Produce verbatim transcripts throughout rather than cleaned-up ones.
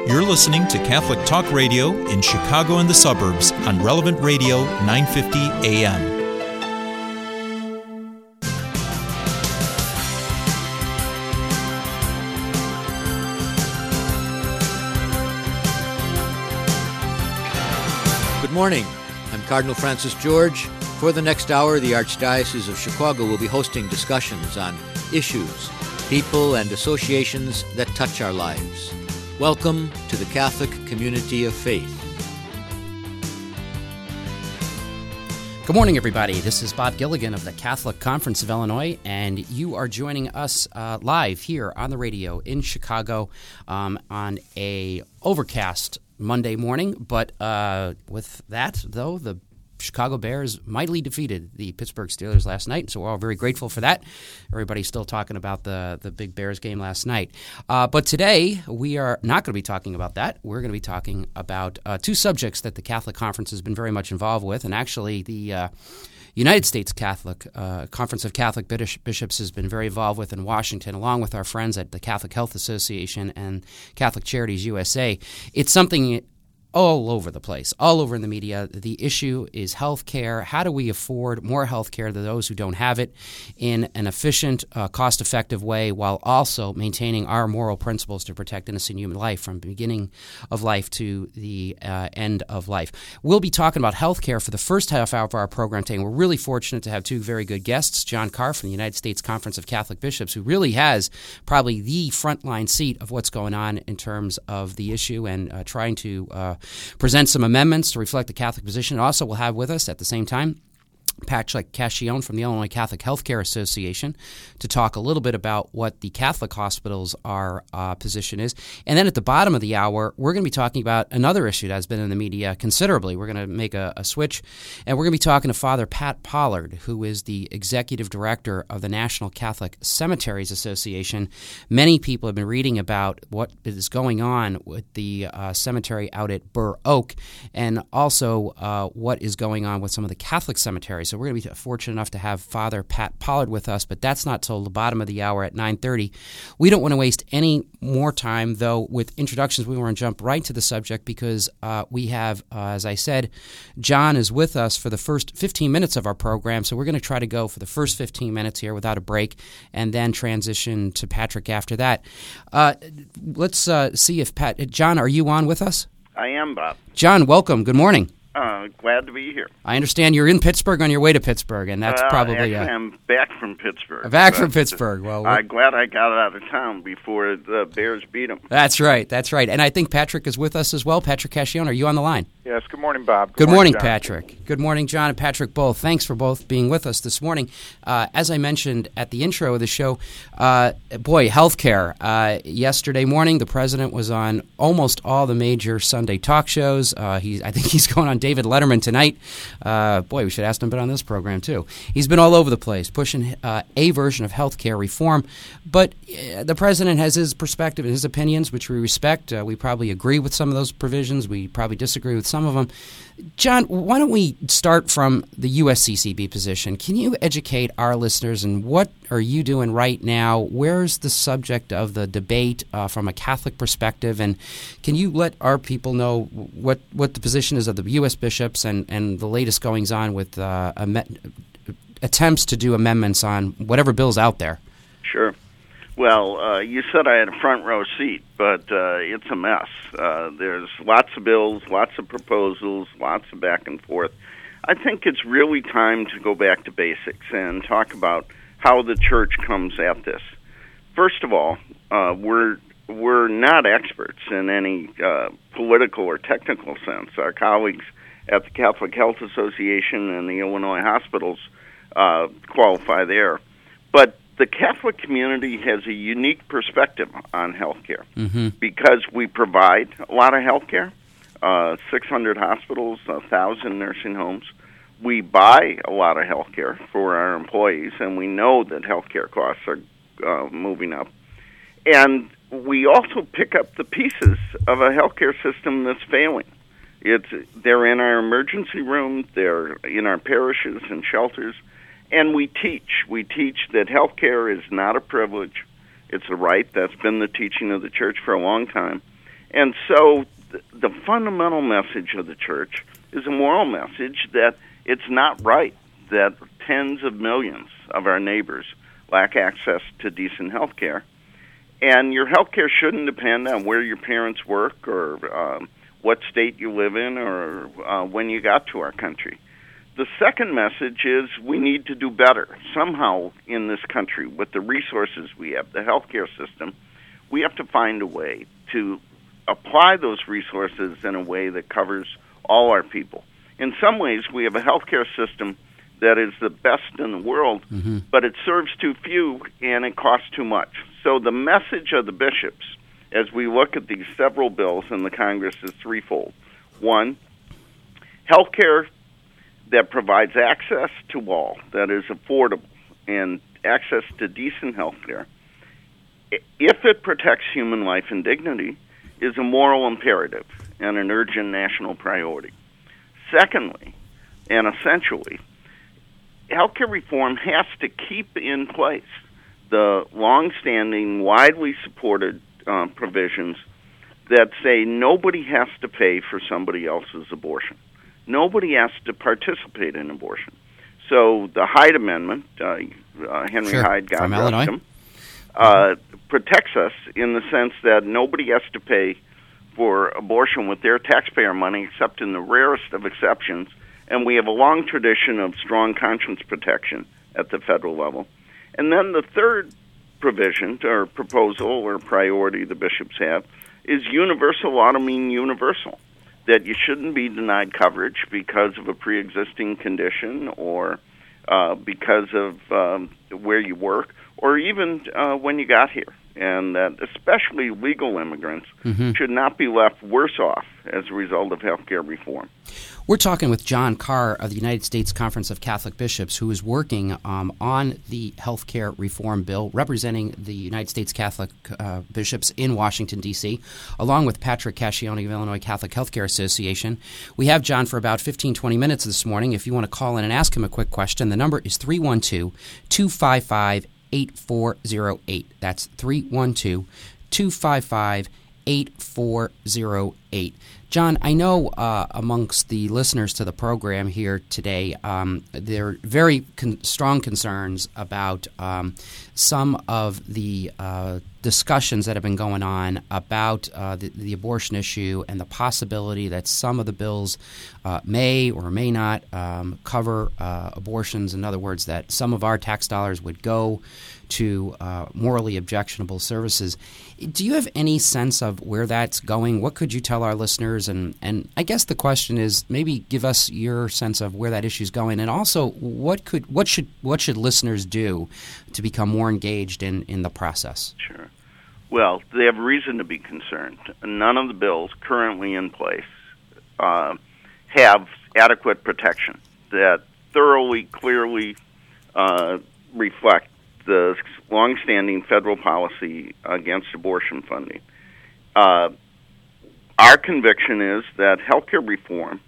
You're listening to Catholic Talk Radio in Chicago and the suburbs on Relevant Radio nine fifty A M. Good morning. I'm Cardinal Francis George. For the next hour, the Archdiocese of Chicago will be hosting discussions on issues, people, and associations that touch our lives. Welcome to the Catholic Community of Faith. Good morning, everybody. This is Bob Gilligan of the Catholic Conference of Illinois, and you are joining us uh, live here on the radio in Chicago um, on a overcast Monday morning. But uh, with that, though, the Chicago Bears mightily defeated the Pittsburgh Steelers last night, so we're all very grateful for that. Everybody's still talking about the, the big Bears game last night. Uh, but today, we are not going to be talking about that. We're going to be talking about uh, two subjects that the Catholic Conference has been very much involved with, and actually the uh, United States Catholic uh, Conference of Catholic Bishops has been very involved with in Washington, along with our friends at the Catholic Health Association and Catholic Charities U S A. It's something all over the place, all over in the media. The issue is health care. How do we afford more health care to those who don't have it in an efficient, uh, cost-effective way while also maintaining our moral principles to protect innocent human life from the beginning of life to the uh, end of life? We'll be talking about health care for the first half hour of our program today. And we're really fortunate to have two very good guests, John Carr from the United States Conference of Catholic Bishops, who really has probably the frontline seat of what's going on in terms of the issue and uh, trying to uh, present some amendments to reflect the Catholic position. Also, we'll have with us at the same time Patrick Cacchione from the Illinois Catholic Healthcare Association to talk a little bit about what the Catholic hospitals' our uh, position is. And then at the bottom of the hour, we're going to be talking about another issue that has been in the media considerably. We're going to make a, a switch, and we're going to be talking to Father Pat Pollard, who is the executive director of the National Catholic Cemeteries Association. Many people have been reading about what is going on with the uh, cemetery out at Burr Oak, and also uh, what is going on with some of the Catholic cemeteries. So we're going to be fortunate enough to have Father Pat Pollard with us, but that's not till the bottom of the hour at nine thirty. We don't want to waste any more time, though, with introductions. We want to jump right to the subject because uh, we have, uh, as I said, John is with us for the first fifteen minutes of our program, so we're going to try to go for the first fifteen minutes here without a break and then transition to Patrick after that. Uh, let's uh, see if Pat... John, are you on with us? I am, Bob. John, welcome. Good morning. Uh, glad to be here. I understand you're in Pittsburgh on your way to Pittsburgh, and that's uh, probably... Actually, uh, I'm back from Pittsburgh. Back from Pittsburgh. Well, I'm glad I got out of town before the Bears beat them. That's right. That's right. And I think Patrick is with us as well. Patrick Cacchione, are you on the line? Yes. Good morning, Bob. Good, Good morning, morning Patrick. Good morning, John and Patrick both. Thanks for both being with us this morning. Uh, as I mentioned at the intro of the show, uh, boy, healthcare. Uh, yesterday morning, the president was on almost all the major Sunday talk shows. Uh, he, I think he's going on David Letterman tonight. Uh, boy, we should ask him to be on this program, too. He's been all over the place, pushing uh, a version of healthcare reform. But uh, the president has his perspective and his opinions, which we respect. Uh, we probably agree with some of those provisions. We probably disagree with some of them. John, why don't we start from the U S C C B position? Can you educate our listeners and what are you doing right now? Where's the subject of the debate uh, from a Catholic perspective? And can you let our people know what, what the position is of the U S bishops and, and the latest goings on with uh, am- attempts to do amendments on whatever bill's out there? Sure. Well, uh, you said I had a front row seat, but uh, it's a mess. Uh, there's lots of bills, lots of proposals, lots of back and forth. I think it's really time to go back to basics and talk about how the church comes at this. First of all, uh, we're we're not experts in any uh, political or technical sense. Our colleagues at the Catholic Health Association and the Illinois hospitals uh, qualify there. But the Catholic community has a unique perspective on healthcare mm-hmm. because we provide a lot of healthcare, uh, six hundred hospitals, one thousand nursing homes. We buy a lot of healthcare for our employees, and we know that healthcare costs are uh, moving up. And we also pick up the pieces of a healthcare system that's failing. It's they're in our emergency room, they're in our parishes and shelters. And we teach. We teach that health care is not a privilege. It's a right. That's been the teaching of the Church for a long time. And so th- the fundamental message of the church is a moral message that it's not right that tens of millions of our neighbors lack access to decent health care. And your health care shouldn't depend on where your parents work or um, what state you live in or uh, when you got to our country. The second message is we need to do better. Somehow in this country, with the resources we have, the healthcare system, we have to find a way to apply those resources in a way that covers all our people. In some ways, we have a healthcare system that is the best in the world, mm-hmm. but it serves too few and it costs too much. So the message of the bishops, as we look at these several bills in the Congress, is threefold. One, healthcare that provides access to all, that is affordable, and access to decent health care, if it protects human life and dignity, is a moral imperative and an urgent national priority. Secondly, and essentially, healthcare reform has to keep in place the long-standing, widely supported uh, provisions that say nobody has to pay for somebody else's abortion. Nobody has to participate in abortion. So the Hyde Amendment, uh, uh, Henry sure. Hyde, God From rest Illinois. him, uh, protects us in the sense that nobody has to pay for abortion with their taxpayer money except in the rarest of exceptions. And we have a long tradition of strong conscience protection at the federal level. And then the third provision or proposal or priority the bishops have is universal ought to mean universal, that you shouldn't be denied coverage because of a pre-existing condition or uh, because of um, where you work or even uh, when you got here, and that especially legal immigrants mm-hmm. should not be left worse off as a result of health care reform. We're talking with John Carr of the United States Conference of Catholic Bishops, who is working um, on the health care reform bill, representing the United States Catholic uh, bishops in Washington, D C, along with Patrick Cascione of Illinois Catholic Healthcare Association. We have John for about fifteen, twenty minutes this morning. If you want to call in and ask him a quick question, the number is three one two, two five five, eight four zero eight. That's three one two, two five five, eight four zero eight. John, I know uh, amongst the listeners to the program here today, um, there are very con- strong concerns about um, some of the uh, discussions that have been going on about uh, the, the abortion issue and the possibility that some of the bills uh, may or may not um, cover uh, abortions. In other words, that some of our tax dollars would go to uh, morally objectionable services. Do you have any sense of where that's going? What could you tell our listeners? And, and I guess the question is, maybe give us your sense of where that issue is going, and also what could what should what should listeners do to become more engaged in, in the process? Sure. Well, they have reason to be concerned. None of the bills currently in place uh, have adequate protection that thoroughly, clearly uh, reflect the longstanding federal policy against abortion funding. Uh, our conviction is that healthcare reform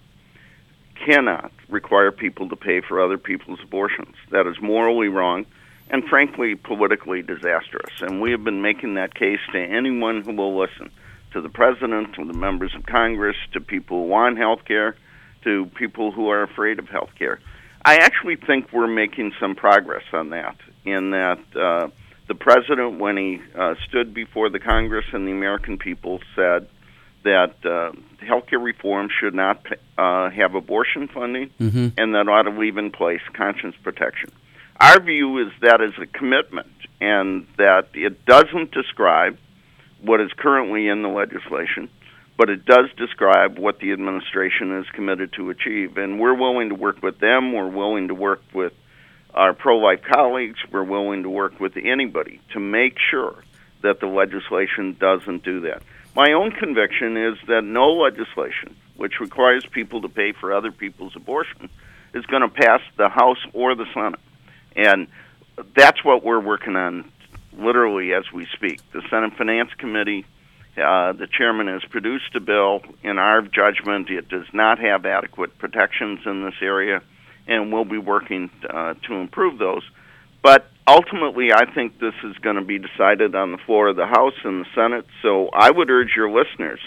cannot require people to pay for other people's abortions. That is morally wrong and, frankly, politically disastrous. And we have been making that case to anyone who will listen, to the president, to the members of Congress, to people who want health care, to people who are afraid of health care. I actually think we're making some progress on that, in that uh, the president, when he uh, stood before the Congress and the American people, said that uh, healthcare reform should not uh, have abortion funding mm-hmm. and that ought to leave in place conscience protection. Our view is that is a commitment and that it doesn't describe what is currently in the legislation, but it does describe what the administration is committed to achieve. And we're willing to work with them. We're willing to work with our pro-life colleagues. We're willing to work with anybody to make sure that the legislation doesn't do that. My own conviction is that no legislation which requires people to pay for other people's abortion is going to pass the House or the Senate. And that's what we're working on literally as we speak. The Senate Finance Committee, uh, the chairman has produced a bill. In our judgment, it does not have adequate protections in this area, and we'll be working uh, to improve those. But ultimately, I think this is going to be decided on the floor of the House and the Senate, so I would urge your listeners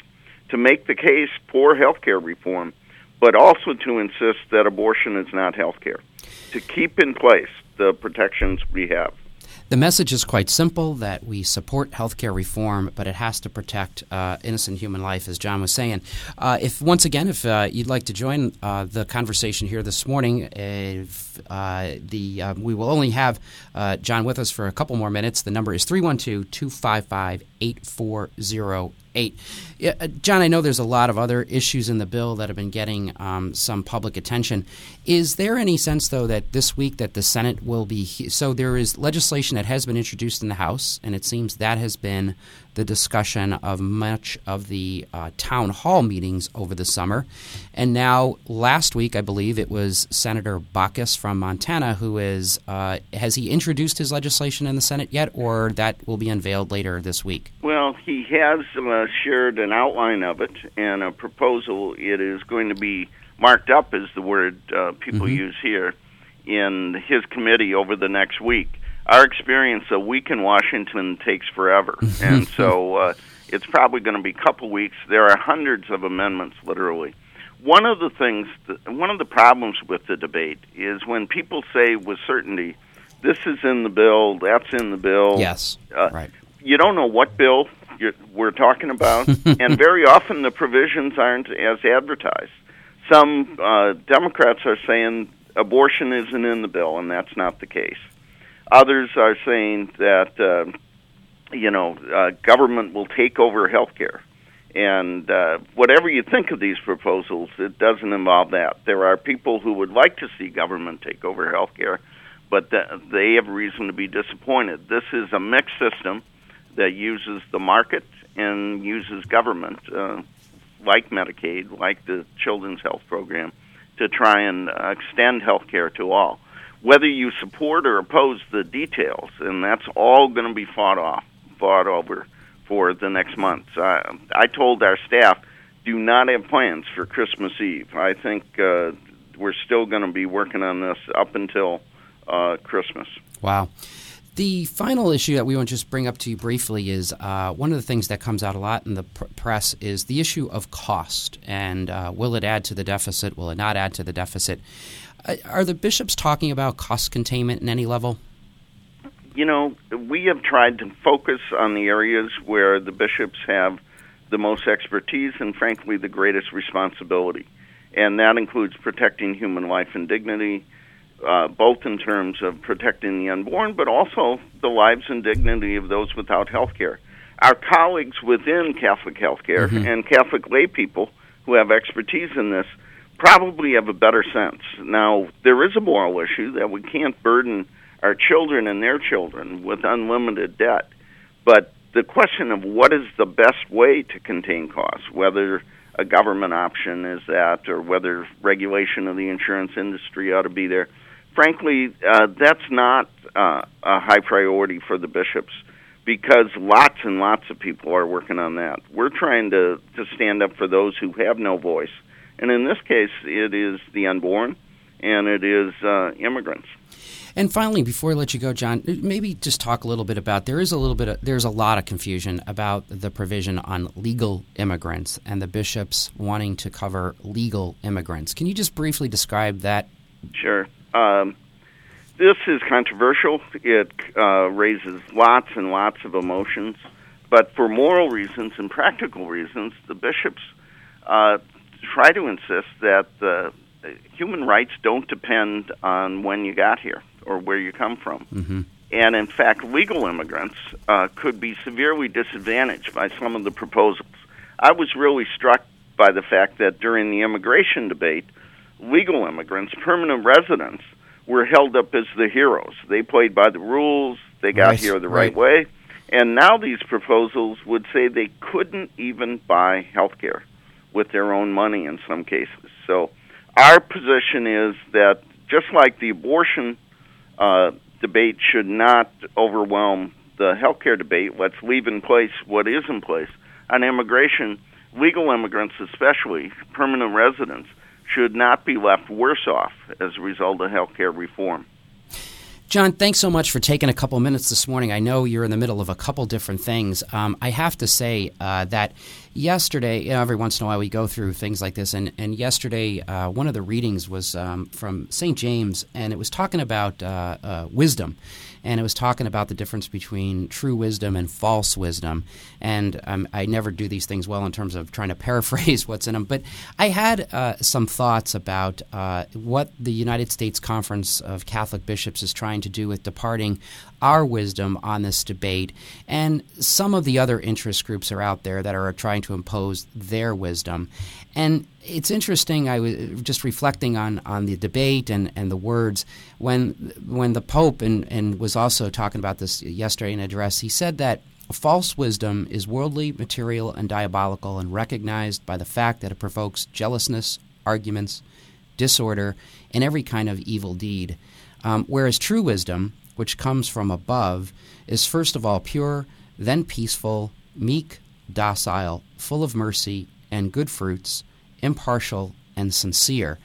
to make the case for health care reform, but also to insist that abortion is not health care, to keep in place the protections we have. The message is quite simple, that we support healthcare reform, but it has to protect uh, innocent human life, as John was saying. Uh, if once again, if uh, you'd like to join uh, the conversation here this morning, if, uh, the uh, we will only have uh, John with us for a couple more minutes. The number is three one two, two five five, eight four zero eight. Yeah, uh, John, I know there's a lot of other issues in the bill that have been getting um, some public attention. Is there any sense, though, that this week that the Senate will be he- – so there is legislation that has been introduced in the House, and it seems that has been the discussion of much of the uh, town hall meetings over the summer. And now last week, I believe, it was Senator Baucus from Montana who is uh, – has he introduced his legislation in the Senate yet, or that will be unveiled later this week? Well, he has uh, shared an outline of it and a proposal. It is going to be marked up, is the word uh, people mm-hmm. use here, in his committee over the next week. Our experience, a week in Washington takes forever, and so uh, it's probably going to be a couple weeks. There are hundreds of amendments, literally. One of the things, that, one of the problems with the debate is when people say with certainty, this is in the bill, that's in the bill. Yes, uh, right. You don't know what bill you're, we're talking about, and very often the provisions aren't as advertised. Some uh, Democrats are saying abortion isn't in the bill, and that's not the case. Others are saying that, uh, you know, uh, government will take over health care. And uh, whatever you think of these proposals, it doesn't involve that. There are people who would like to see government take over health care, but th- they have reason to be disappointed. This is a mixed system that uses the market and uses government, uh, like Medicaid, like the Children's Health Program, to try and uh, extend health care to all. Whether you support or oppose the details, and that's all going to be fought off, fought over for the next month. Uh, I told our staff, do not have plans for Christmas Eve. I think uh, we're still going to be working on this up until uh, Christmas. Wow. The final issue that we want to just bring up to you briefly is uh, one of the things that comes out a lot in the pr- press is the issue of cost. And uh, will it add to the deficit? Will it not add to the deficit? Uh, are the bishops talking about cost containment in any level? You know, we have tried to focus on the areas where the bishops have the most expertise and, frankly, the greatest responsibility. And that includes protecting human life and dignity, Uh, both in terms of protecting the unborn, but also the lives and dignity of those without health care. Our colleagues within Catholic healthcare mm-hmm. and Catholic lay people who have expertise in this probably have a better sense. Now, there is a moral issue that we can't burden our children and their children with unlimited debt, but the question of what is the best way to contain costs, whether a government option is that or whether regulation of the insurance industry ought to be there, frankly, uh, that's not uh, a high priority for the bishops because lots and lots of people are working on that. We're trying to, to stand up for those who have no voice. And in this case, it is the unborn and it is uh, immigrants. And finally, before I let you go, John, maybe just talk a little bit about, there is a little bit of, there's a lot of confusion about the provision on legal immigrants and the bishops wanting to cover legal immigrants. Can you just briefly describe that? Sure. Um, this is controversial. It uh, raises lots and lots of emotions. But for moral reasons and practical reasons, the bishops uh, try to insist that the human rights don't depend on when you got here or where you come from. Mm-hmm. And in fact, legal immigrants uh, could be severely disadvantaged by some of the proposals. I was really struck by the fact that during the immigration debate, legal immigrants, permanent residents, were held up as the heroes. They played by the rules, they got right, here the right, right way, and now these proposals would say they couldn't even buy health care with their own money in some cases. So our position is that just like the abortion uh, debate should not overwhelm the health care debate, let's leave in place what is in place. On immigration, legal immigrants especially, permanent residents, should not be left worse off as a result of health care reform. John, thanks so much for taking a couple minutes this morning. I know you're in the middle of a couple different things. Um, I have to say uh, that yesterday, you know, every once in a while we go through things like this, and, and yesterday uh, one of the readings was um, from Saint James, and it was talking about uh, uh, wisdom. And it was talking about the difference between true wisdom and false wisdom. And um, I never do these things well in terms of trying to paraphrase what's in them. But I had uh, some thoughts about uh, what the United States Conference of Catholic Bishops is trying to do with departing our wisdom on this debate. And some of the other interest groups are out there that are trying to impose their wisdom. And it's interesting, I was just reflecting on, on the debate and, and the words. When when the Pope and, and was also talking about this yesterday in an address, he said that false wisdom is worldly, material, and diabolical, and recognized by the fact that it provokes jealousness, arguments, disorder, and every kind of evil deed. Um, whereas true wisdom, which comes from above, is first of all pure, then peaceful, meek, docile, full of mercy and good fruits, impartial and sincere.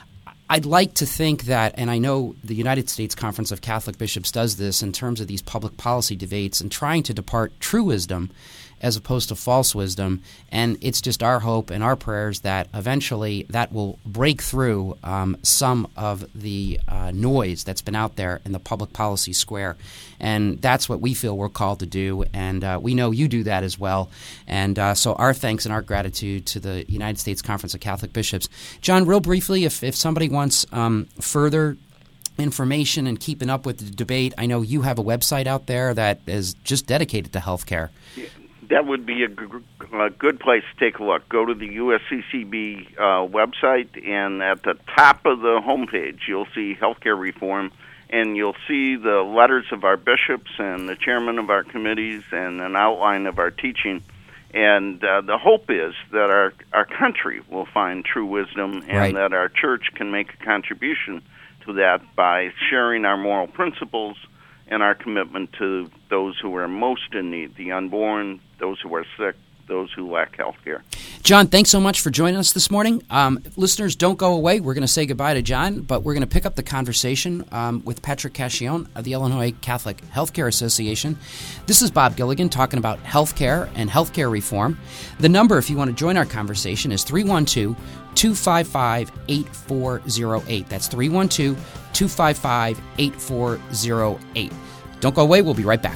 I'd like to think that, and I know the United States Conference of Catholic Bishops does this in terms of these public policy debates and trying to depart true wisdom as opposed to false wisdom. And it's just our hope and our prayers that eventually that will break through um, some of the uh, noise that's been out there in the public policy square. And that's what we feel we're called to do. And uh, we know you do that as well. And uh, so our thanks and our gratitude to the United States Conference of Catholic Bishops. John, real briefly, if, if somebody wants um, further information and keeping up with the debate, I know you have a website out there that is just dedicated to healthcare. Yeah. That would be a, g- a good place to take a look. Go to the U S C C B uh, website, and at the top of the homepage, you'll see healthcare reform, and you'll see the letters of our bishops and the chairman of our committees and an outline of our teaching. And uh, the hope is that our, our country will find true wisdom, and right. that our church can make a contribution to that by sharing our moral principles and our commitment to those who are most in need, the unborn, those who are sick, those who lack health care. John, thanks so much for joining us this morning. Um, listeners, don't go away. We're going to say goodbye to John, but we're going to pick up the conversation um, with Patrick Cacchione of the Illinois Catholic Healthcare Association. This is Bob Gilligan talking about healthcare and healthcare reform. The number, if you want to join our conversation, is three one two, two five five, eight four zero eight. That's three one two, two five five, eight four zero eight. Don't go away. We'll be right back.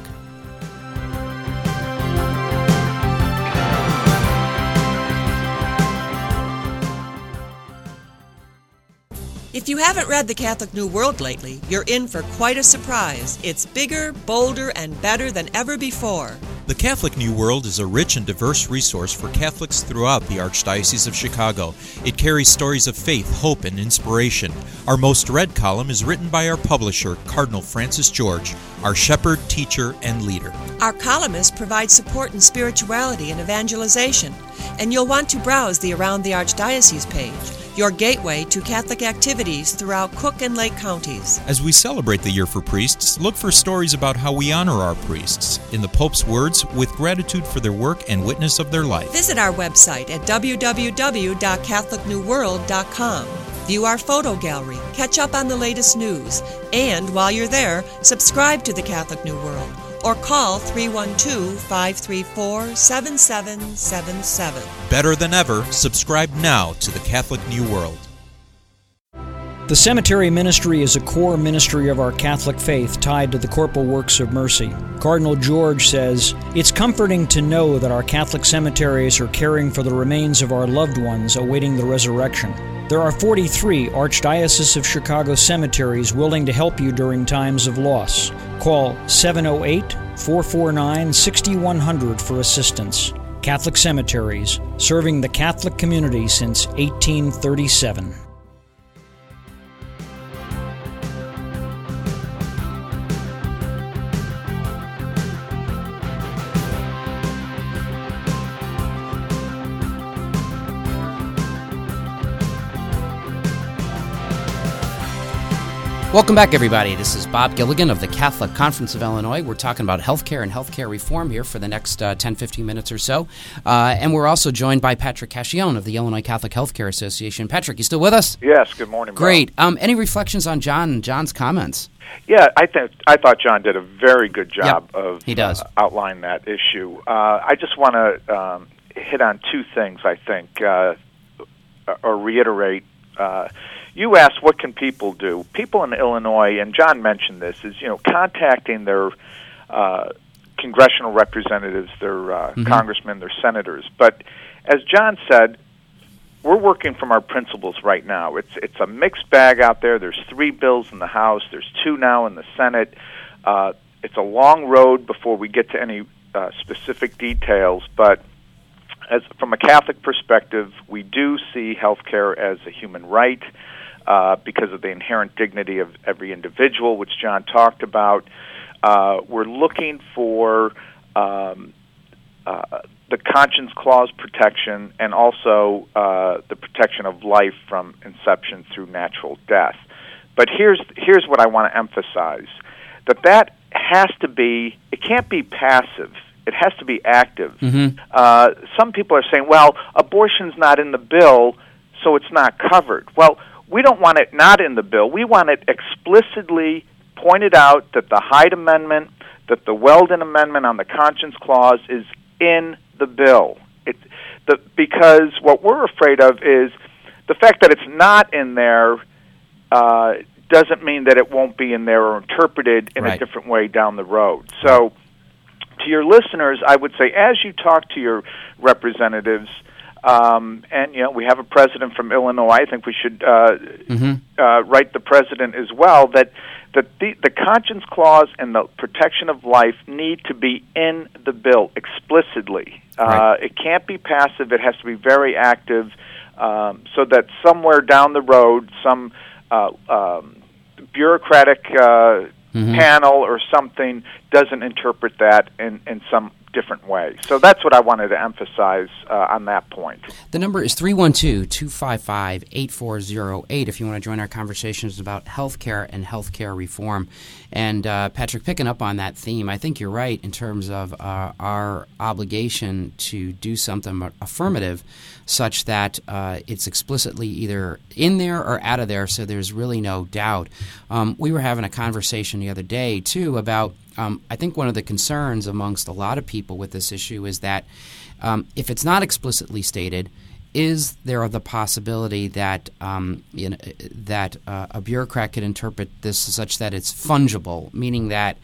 If you haven't read The Catholic New World lately, you're in for quite a surprise. It's bigger, bolder, and better than ever before. The Catholic New World is a rich and diverse resource for Catholics throughout the Archdiocese of Chicago. It carries stories of faith, hope, and inspiration. Our most read column is written by our publisher, Cardinal Francis George, our shepherd, teacher, and leader. Our columnists provide support in spirituality and evangelization, and you'll want to browse the Around the Archdiocese page, your gateway to Catholic activities throughout Cook and Lake counties. As we celebrate the Year for Priests, look for stories about how we honor our priests, in the Pope's words, with gratitude for their work and witness of their life. Visit our website at w w w dot catholic new world dot com. View our photo gallery, catch up on the latest news, and while you're there, subscribe to the Catholic New World or call three one two, five three four, seven seven seven seven. Better than ever, subscribe now to the Catholic New World. The cemetery ministry is a core ministry of our Catholic faith tied to the corporal works of mercy. Cardinal George says, "It's comforting to know that our Catholic cemeteries are caring for the remains of our loved ones awaiting the resurrection. There are forty-three Archdiocese of Chicago cemeteries willing to help you during times of loss. Call seven oh eight, four four nine, six one zero zero for assistance. Catholic Cemeteries, serving the Catholic community since eighteen thirty-seven. Welcome back, everybody. This is Bob Gilligan of the Catholic Conference of Illinois. We're talking about healthcare and healthcare reform here for the next uh, ten, fifteen minutes or so. Uh, and we're also joined by Patrick Cacchione of the Illinois Catholic Healthcare Association. Patrick, you still with us? Yes, good morning, Bob. Great. Um, any reflections on John John's comments? Yeah, I think I thought John did a very good job yep, of he does. Uh, outlining that issue. Uh, I just want to um, hit on two things, I think, uh, or reiterate. Uh, you asked, what can people do? People in Illinois, and John mentioned this, is, you know, contacting their uh, congressional representatives, their uh, mm-hmm. congressmen, their senators. But as John said, we're working from our principles right now. It's it's a mixed bag out there. There's three bills in the House. There's two now in the Senate. Uh, it's a long road before we get to any uh, specific details, but as from a Catholic perspective, we do see health care as a human right uh, because of the inherent dignity of every individual, which John talked about. Uh, we're looking for um, uh, the conscience clause protection and also uh, the protection of life from inception through natural death. But here's here's what I want to emphasize, that that has to be, it can't be passive. It has to be active. Mm-hmm. Uh, some people are saying, well, abortion's not in the bill, so it's not covered. Well, we don't want it not in the bill. We want it explicitly pointed out that the Hyde Amendment, that the Weldon Amendment on the Conscience Clause is in the bill. It, the, because what we're afraid of is the fact that it's not in there uh, doesn't mean that it won't be in there or interpreted in right. a different way down the road. So, to your listeners, I would say, as you talk to your representatives, um, and you know we have a president from Illinois, I think we should uh, mm-hmm. uh, write the president as well, that, that the, the conscience clause and the protection of life need to be in the bill explicitly. Right. Uh, it can't be passive. It has to be very active, um, so that somewhere down the road, some uh, um, bureaucratic uh Mm-hmm. panel or something doesn't interpret that in, in some different way. So that's what I wanted to emphasize uh, on that point. The number is three one two, two five five, eight four zero eight if you want to join our conversations about health care and health care reform. And, uh, Patrick, picking up on that theme, I think you're right in terms of uh, our obligation to do something affirmative such that uh, it's explicitly either in there or out of there, so there's really no doubt. Um, we were having a conversation the other day, too, about um, I think one of the concerns amongst a lot of people with this issue is that um, if it's not explicitly stated, is there the possibility that um, you know, that uh, a bureaucrat could interpret this such that it's fungible, meaning that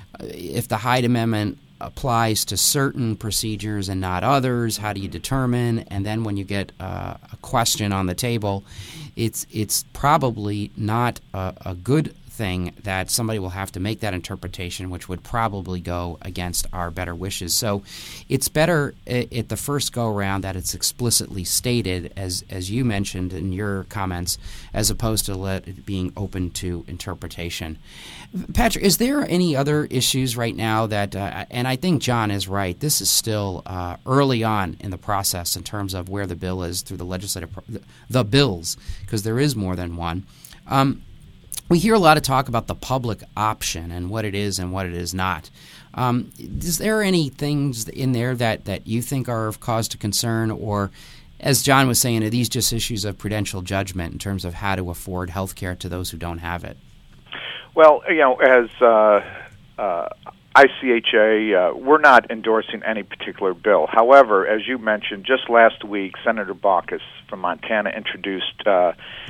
if the Hyde Amendment applies to certain procedures and not others, how do you determine? And then when you get uh, a question on the table, it's it's probably not a, a good thing that somebody will have to make that interpretation, which would probably go against our better wishes. So it's better at the first go-around that it's explicitly stated, as as you mentioned in your comments, as opposed to let it being open to interpretation. Patrick, is there any other issues right now that, uh, and I think John is right, this is still uh, early on in the process in terms of where the bill is through the legislative, pro- the bills, because there is more than one. Um, We hear a lot of talk about the public option and what it is and what it is not. Um, is there any things in there that, that you think are of cause to concern, or, as John was saying, are these just issues of prudential judgment in terms of how to afford health care to those who don't have it? Well, you know, as uh, uh, I C H A, uh, we're not endorsing any particular bill. However, as you mentioned, just last week, Senator Baucus from Montana introduced uh,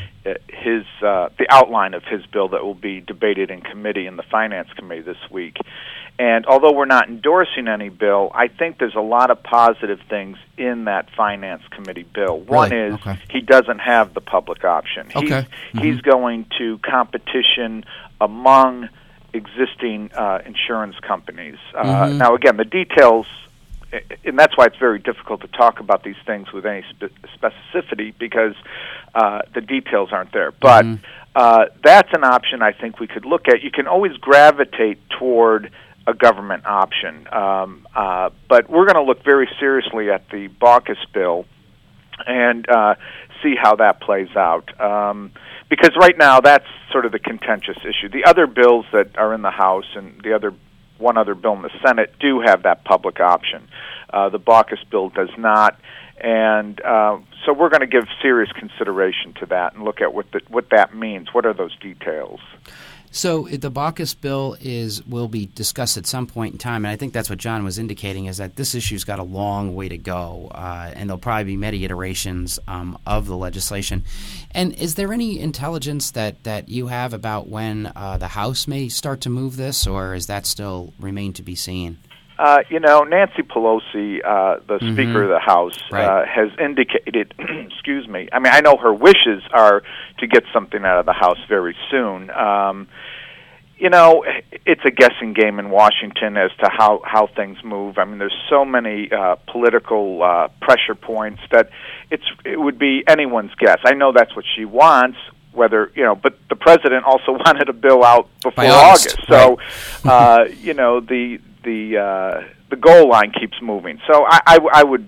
his uh, the outline of his bill that will be debated in committee in the Finance Committee this week. And although we're not endorsing any bill, I think there's a lot of positive things in that Finance Committee bill. One really? is okay. he doesn't have the public option. Okay. He's, mm-hmm. he's going to competition among existing uh, insurance companies. Uh, mm-hmm. Now, again, the details, and that's why it's very difficult to talk about these things with any spe- specificity, because uh, the details aren't there. But mm-hmm. uh, that's an option I think we could look at. You can always gravitate toward a government option, um, uh, but we're going to look very seriously at the Baucus bill and uh, see how that plays out. Um, because right now that's sort of the contentious issue. The other bills that are in the House and the other one other bill in the Senate do have that public option. Uh, the Baucus bill does not, and uh, so we're going to give serious consideration to that and look at what the, what that means. What are those details? So the Baucus bill is will be discussed at some point in time, and I think that's what John was indicating, is that this issue's got a long way to go, uh, and there'll probably be many iterations um, of the legislation. And is there any intelligence that, that you have about when uh, the House may start to move this, or is that still remain to be seen? Uh, you know, Nancy Pelosi, uh, the mm-hmm. Speaker of the House, right. uh, has indicated, excuse me, I mean, I know her wishes are to get something out of the House very soon. Um, you know, it's a guessing game in Washington as to how, how things move. I mean, there's so many uh, political uh, pressure points that it's it would be anyone's guess. I know that's what she wants, whether, you know, but the president also wanted a bill out before August. August. So, right. uh, you know, the... the uh, the goal line keeps moving. So I, I, I would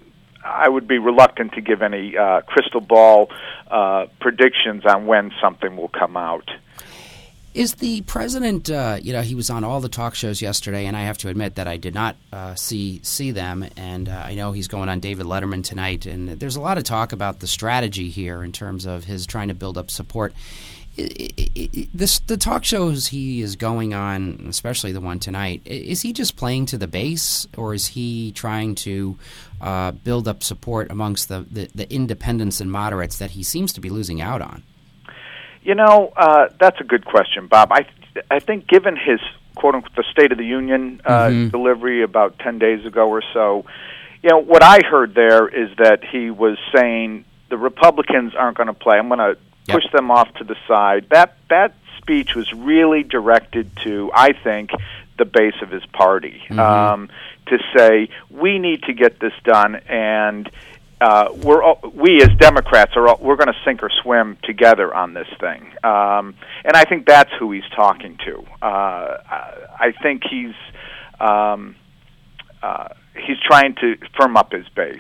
I would be reluctant to give any uh, crystal ball uh, predictions on when something will come out. Is the president, uh, you know, he was on all the talk shows yesterday, and I have to admit that I did not uh, see see them, and uh, I know he's going on David Letterman tonight, and there's a lot of talk about the strategy here in terms of his trying to build up support. It, it, it, this, the talk shows he is going on, especially the one tonight, is he just playing to the base, or is he trying to uh, build up support amongst the, the, the independents and moderates that he seems to be losing out on? You know, uh, that's a good question, Bob. I th- I think given his, quote-unquote, the State of the Union uh, mm-hmm. delivery about ten days ago or so, you know, what I heard there is that he was saying the Republicans aren't going to play. I'm going to push yep. them off to the side. That that speech was really directed to, I think, the base of his party, mm-hmm. um, to say we need to get this done, and uh, we're all, we as Democrats are all, we're going to sink or swim together on this thing. Um, and I think that's who he's talking to. Uh, I think he's um, uh, he's trying to firm up his base,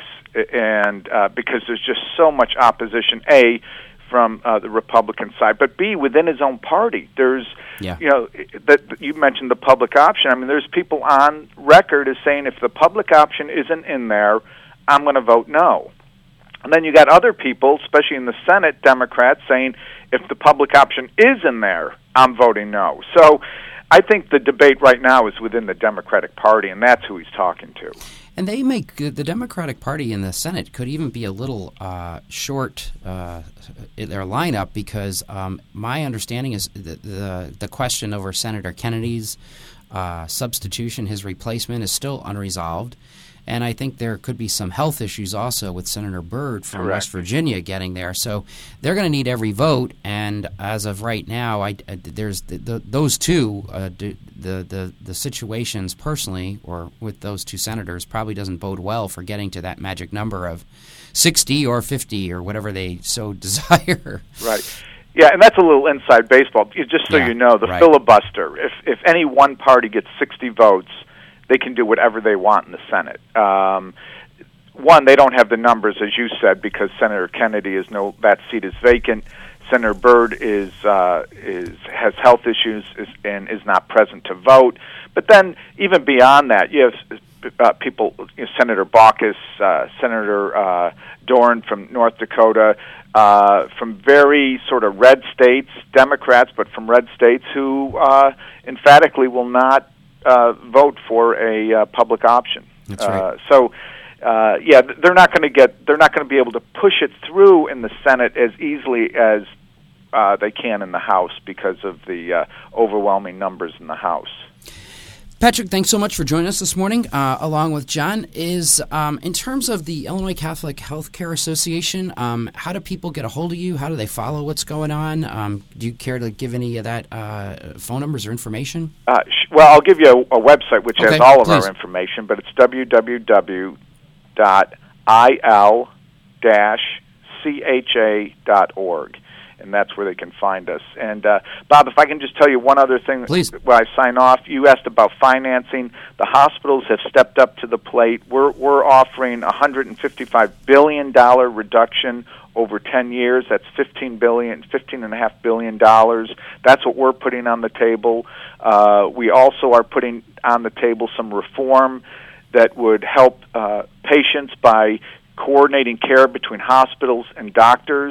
and uh, because there's just so much opposition. A from uh, the Republican side, but B, within his own party. There's, yeah. you know, that you mentioned the public option. I mean, there's people on record as saying if the public option isn't in there, I'm going to vote no. And then you got other people, especially in the Senate, Democrats, saying if the public option is in there, I'm voting no. So I think the debate right now is within the Democratic Party, and that's who he's talking to. And they make the Democratic Party in the Senate could even be a little uh, short uh, in their lineup, because um, my understanding is the, the the question over Senator Kennedy's uh, substitution, his replacement, is still unresolved. And I think there could be some health issues also with Senator Byrd from Correct. West Virginia getting there. So they're going to need every vote. And as of right now, I, I, there's the, the, those two, uh, the, the, the situations personally, or with those two senators, probably doesn't bode well for getting to that magic number of sixty or fifty or whatever they so desire. Right. Yeah, and that's a little inside baseball. Just so yeah, you know, the right. filibuster, if if any one party gets sixty votes, they can do whatever they want in the Senate. Um, one, they don't have the numbers, as you said, because Senator Kennedy is no that seat is vacant. Senator Byrd is uh, is has health issues is, and is not present to vote. But then, even beyond that, you have uh, people, you know, Senator Baucus, uh, Senator uh, Dorn from North Dakota, uh, from very sort of red states, Democrats, but from red states who uh, emphatically will not Uh, vote for a uh, public option. That's right. Uh, so, uh, yeah, they're not going to get. They're not going to be able to push it through in the Senate as easily as uh, they can in the House because of the uh, overwhelming numbers in the House. Patrick, thanks so much for joining us this morning, uh, along with John. Is um, in terms of the Illinois Catholic Healthcare Association, um, how do people get a hold of you? How do they follow what's going on? Um, do you care to give any of that uh, phone numbers or information? Uh, sh- well, I'll give you a, a website which okay, has all of please. our information, but it's w w w dot i l dash c h a dot org. And that's where they can find us. And, uh, Bob, if I can just tell you one other thing Please. while I sign off. You asked about financing. The hospitals have stepped up to the plate. We're we're offering a one hundred fifty-five billion dollars reduction over ten years. That's fifteen billion dollars, fifteen point five billion dollars. That's what we're putting on the table. Uh, we also are putting on the table some reform that would help uh, patients by coordinating care between hospitals and doctors.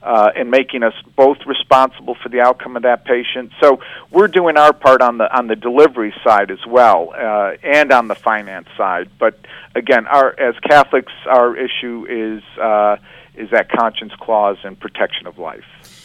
uh, and making us both responsible for the outcome of that patient. So we're doing our part on the on the delivery side as well, uh, and on the finance side. But again, our as Catholics, our issue is uh, is that conscience clause and protection of life.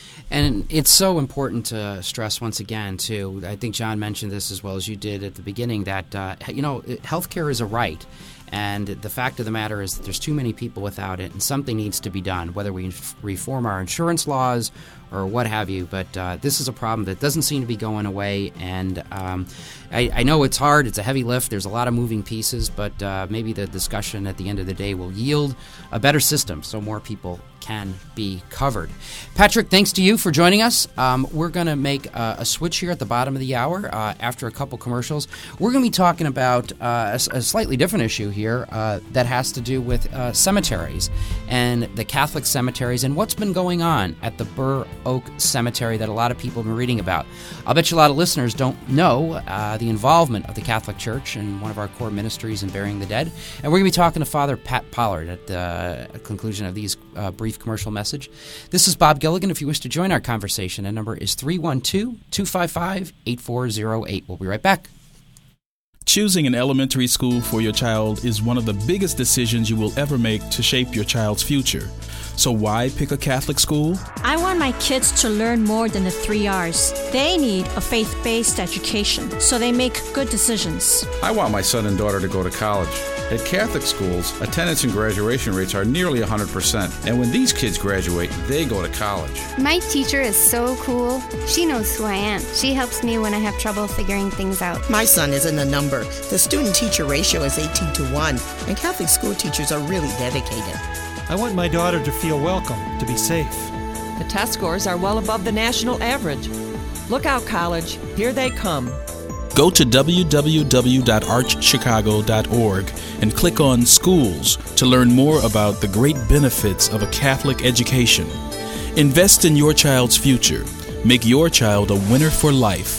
And it's so important to stress once again, too, I think John mentioned this as well as you did at the beginning, that, uh, you know, healthcare is a right. And the fact of the matter is that there's too many people without it, and something needs to be done, whether we reform our insurance laws or what have you. But uh, this is a problem that doesn't seem to be going away, and um, I, I know it's hard. It's a heavy lift. There's a lot of moving pieces, but uh, maybe the discussion at the end of the day will yield a better system so more people can be covered. Patrick, thanks to you for joining us. Um, we're going to make uh, a switch here at the bottom of the hour uh, after a couple commercials. We're going to be talking about uh, a, a slightly different issue here uh, that has to do with uh, cemeteries and the Catholic cemeteries and what's been going on at the Burr Oak Cemetery that a lot of people have been reading about. I'll bet you a lot of listeners don't know uh, the involvement of the Catholic Church in one of our core ministries in burying the dead. And we're going to be talking to Father Pat Pollard at the conclusion of these uh, brief commercial message. This is Bob Gilligan. If you wish to join our conversation, the number is three one two, two five five, eight four zero eight. We'll be right back. Choosing an elementary school for your child is one of the biggest decisions you will ever make to shape your child's future. So why pick a Catholic school? I want my kids to learn more than the three R's. They need a faith-based education, so they make good decisions. I want my son and daughter to go to college. At Catholic schools, attendance and graduation rates are nearly one hundred percent. And when these kids graduate, they go to college. My teacher is so cool. She knows who I am. She helps me when I have trouble figuring things out. My son isn't a number. The student-teacher ratio is eighteen to one, and Catholic school teachers are really dedicated. I want my daughter to feel welcome, to be safe. The test scores are well above the national average. Look out, college. Here they come. Go to w w w dot arch chicago dot org and click on Schools to learn more about the great benefits of a Catholic education. Invest in your child's future. Make your child a winner for life.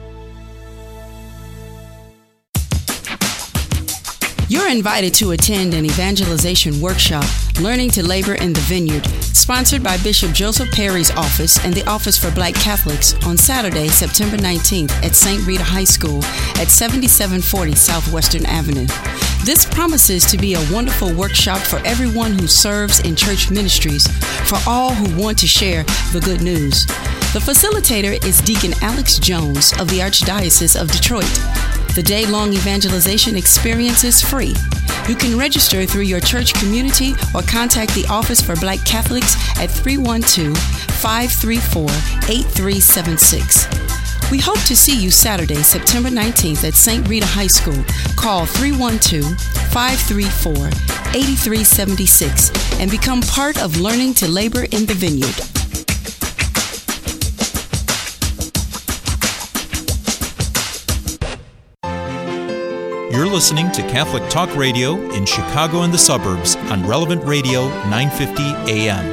You're invited to attend an evangelization workshop, Learning to Labor in the Vineyard, sponsored by Bishop Joseph Perry's office and the Office for Black Catholics on Saturday, September nineteenth at Saint Rita High School at seventy-seven forty Southwestern Avenue. This promises to be a wonderful workshop for everyone who serves in church ministries, for all who want to share the good news. The facilitator is Deacon Alex Jones of the Archdiocese of Detroit. The day-long evangelization experience is free. You can register through your church community or contact the Office for Black Catholics at three one two, five three four, eight three seven six. We hope to see you Saturday, September nineteenth at Saint Rita High School. Call three one two, five three four, eight three seven six and become part of Learning to Labor in the Vineyard. You're listening to Catholic Talk Radio in Chicago and the suburbs on Relevant Radio nine fifty A M.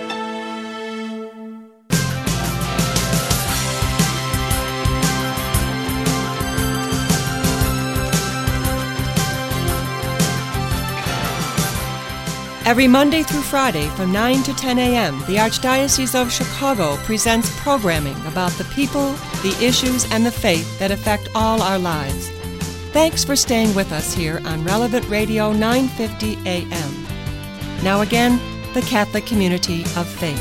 Every Monday through Friday from nine to ten a.m., the Archdiocese of Chicago presents programming about the people, the issues, and the faith that affect all our lives. Thanks for staying with us here on Relevant Radio nine fifty A M. Now again, the Catholic Community of Faith.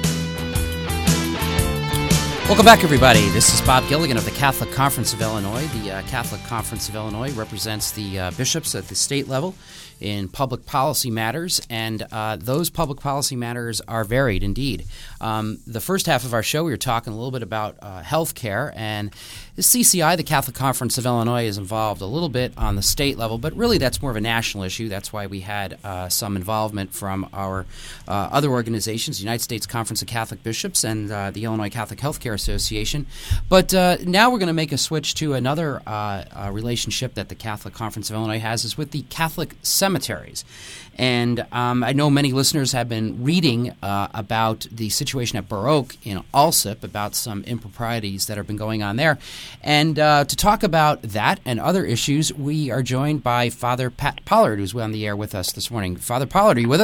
Welcome back, everybody. This is Bob Gilligan of the Catholic Conference of Illinois. The uh, Catholic Conference of Illinois represents the uh, bishops at the state level in public policy matters, and uh, those public policy matters are varied indeed. Um, the first half of our show, we were talking a little bit about uh, health care, and the C C I, the Catholic Conference of Illinois, is involved a little bit on the state level, but really that's more of a national issue. That's why we had uh, some involvement from our uh, other organizations, the United States Conference of Catholic Bishops and uh, the Illinois Catholic Healthcare Association. But uh, now we're going to make a switch to another uh, uh, relationship that the Catholic Conference of Illinois has, is with the Catholic cemeteries. And um, I know many listeners have been reading uh, about the situation at Burr Oak in Alsip, about some improprieties that have been going on there. And uh, to talk about that and other issues, we are joined by Father Pat Pollard, who's on the air with us this morning. Father Pollard, are you with us?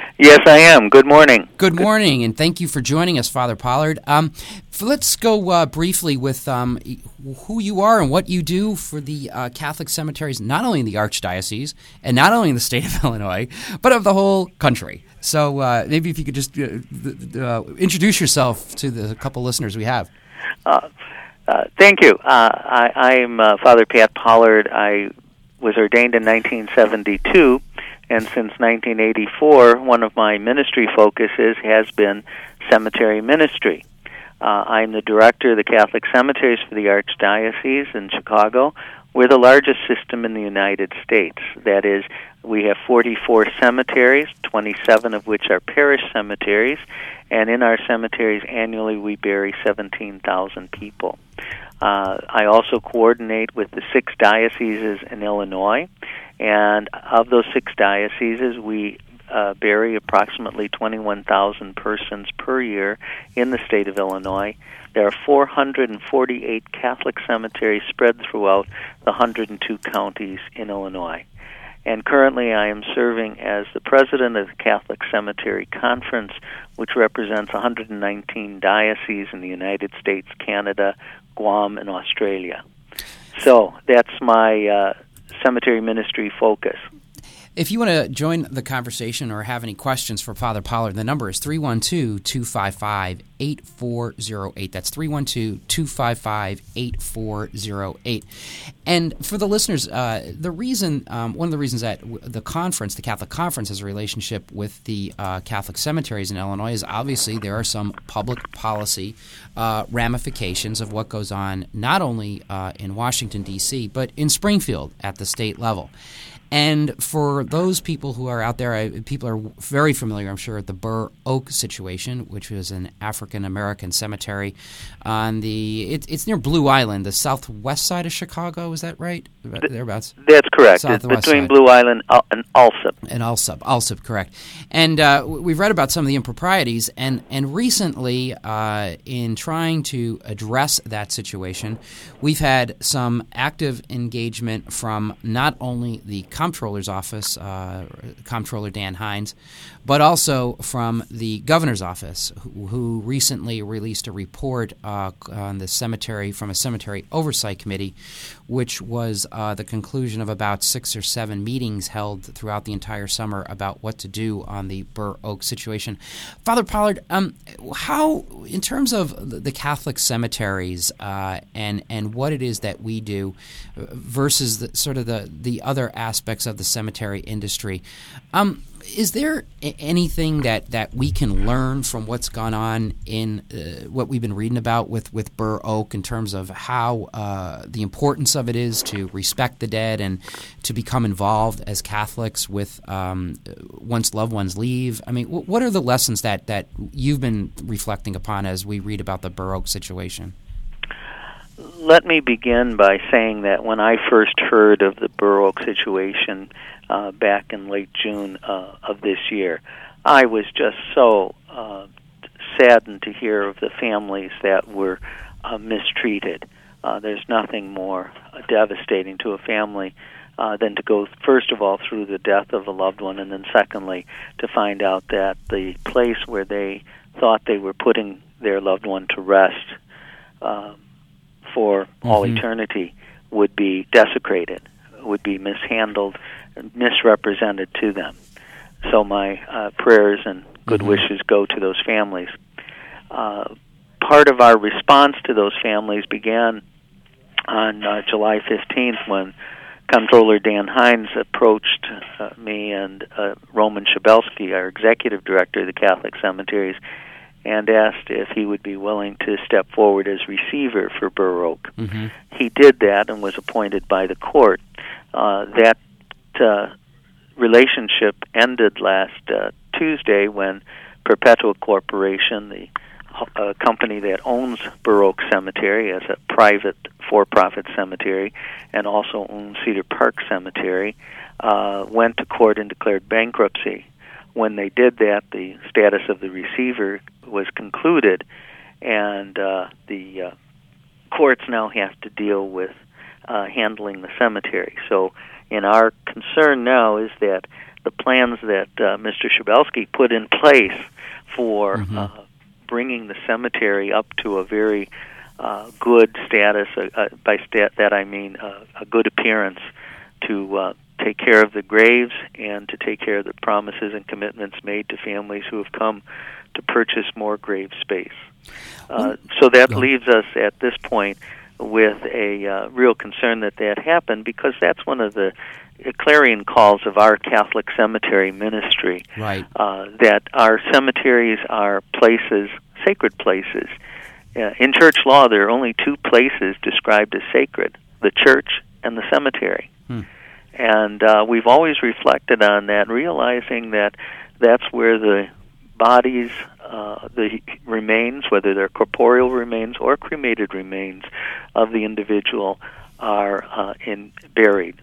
Yes, I am. Good morning. Good morning, and thank you for joining us, Father Pollard. Um, f- let's go uh, briefly with um, who you are and what you do for the uh, Catholic cemeteries, not only in the Archdiocese and not only in the state of Illinois, but of the whole country. So uh, maybe if you could just uh, uh, introduce yourself to the couple listeners we have. Uh, uh, thank you. Uh, I, I'm uh, Father Pat Pollard. I was ordained in nineteen seventy-two, and since nineteen eighty-four, one of my ministry focuses has been cemetery ministry. Uh, I'm the director of the Catholic Cemeteries for the Archdiocese in Chicago. We're the largest system in the United States. That is, we have forty-four cemeteries, twenty-seven of which are parish cemeteries, and in our cemeteries annually we bury seventeen thousand people. Uh, I also coordinate with the six dioceses in Illinois, and of those six dioceses, we uh, bury approximately twenty-one thousand persons per year in the state of Illinois. There are four hundred forty-eight Catholic cemeteries spread throughout the one hundred two counties in Illinois. And currently I am serving as the president of the Catholic Cemetery Conference, which represents one hundred nineteen dioceses in the United States, Canada, Guam, and Australia. So that's my uh, cemetery ministry focus. If you want to join the conversation or have any questions for Father Pollard, the number is three one two, two five five, eight four zero eight. That's three one two, two five five, eight four zero eight. And for the listeners, uh, the reason, um, one of the reasons that w- the conference, the Catholic Conference, has a relationship with the uh, Catholic cemeteries in Illinois is obviously there are some public policy uh, ramifications of what goes on not only uh, in Washington, D C, but in Springfield at the state level. And for those people who are out there, I, people are very familiar, I'm sure, with the Burr Oak situation, which was an African-American cemetery on the it, – it's near Blue Island, the southwest side of Chicago. Is that right? Thereabouts? That's correct. It's between side. Blue Island and Alsip. And Alsip, Alsip, correct. And uh, we've read about some of the improprieties, and, and recently uh, in trying to address that situation, we've had some active engagement from not only the Comptroller's office, uh, Comptroller Dan Hines, but also from the governor's office, who, who recently released a report uh, on the cemetery from a cemetery oversight committee, which was uh, the conclusion of about six or seven meetings held throughout the entire summer about what to do on the Burr Oak situation. Father Pollard, um, how, in terms of the Catholic cemeteries uh, and and what it is that we do versus the, sort of the the other aspects of the cemetery industry, um, is there anything that, that we can learn from what's gone on in uh, what we've been reading about with, with Burr Oak in terms of how uh, the importance of it is to respect the dead and to become involved as Catholics with um, once loved ones leave? I mean, w- what are the lessons that, that you've been reflecting upon as we read about the Burr Oak situation? Let me begin by saying that when I first heard of the Burr Oak situation uh, back in late June uh, of this year, I was just so uh, saddened to hear of the families that were uh, mistreated. Uh, there's nothing more uh, devastating to a family uh, than to go, first of all, through the death of a loved one, and then secondly, to find out that the place where they thought they were putting their loved one to rest uh, for mm-hmm. all eternity would be desecrated, would be mishandled, misrepresented to them. So my uh, prayers and good mm-hmm. wishes go to those families. Uh, part of our response to those families began on uh, July fifteenth when Comptroller Dan Hines approached uh, me and uh, Roman Shabelsky, our executive director of the Catholic Cemeteries, and asked if he would be willing to step forward as receiver for Burr Oak. Mm-hmm. He did that and was appointed by the court. Uh, that uh, relationship ended last uh, Tuesday when Perpetua Corporation, the uh, company that owns Burr Oak Cemetery as a private for-profit cemetery and also owns Cedar Park Cemetery, uh, went to court and declared bankruptcy. When they did that, the status of the receiver was concluded, and uh, the uh, courts now have to deal with uh, handling the cemetery. So, in our concern now is that the plans that uh, Mister Schabelsky put in place for mm-hmm. uh, bringing the cemetery up to a very uh, good status. Uh, uh, by stat that I mean uh, a good appearance to uh, take care of the graves and to take care of the promises and commitments made to families who have come to purchase more grave space. Uh, so that leaves us at this point with a uh, real concern that that happened, because that's one of the clarion calls of our Catholic cemetery ministry. Right. Uh, that our cemeteries are places, sacred places. Uh, in church law, there are only two places described as sacred: the church and the cemetery. Hmm. And uh, we've always reflected on that, realizing that that's where the bodies, uh, the remains, whether they're corporeal remains or cremated remains of the individual, are uh, in buried.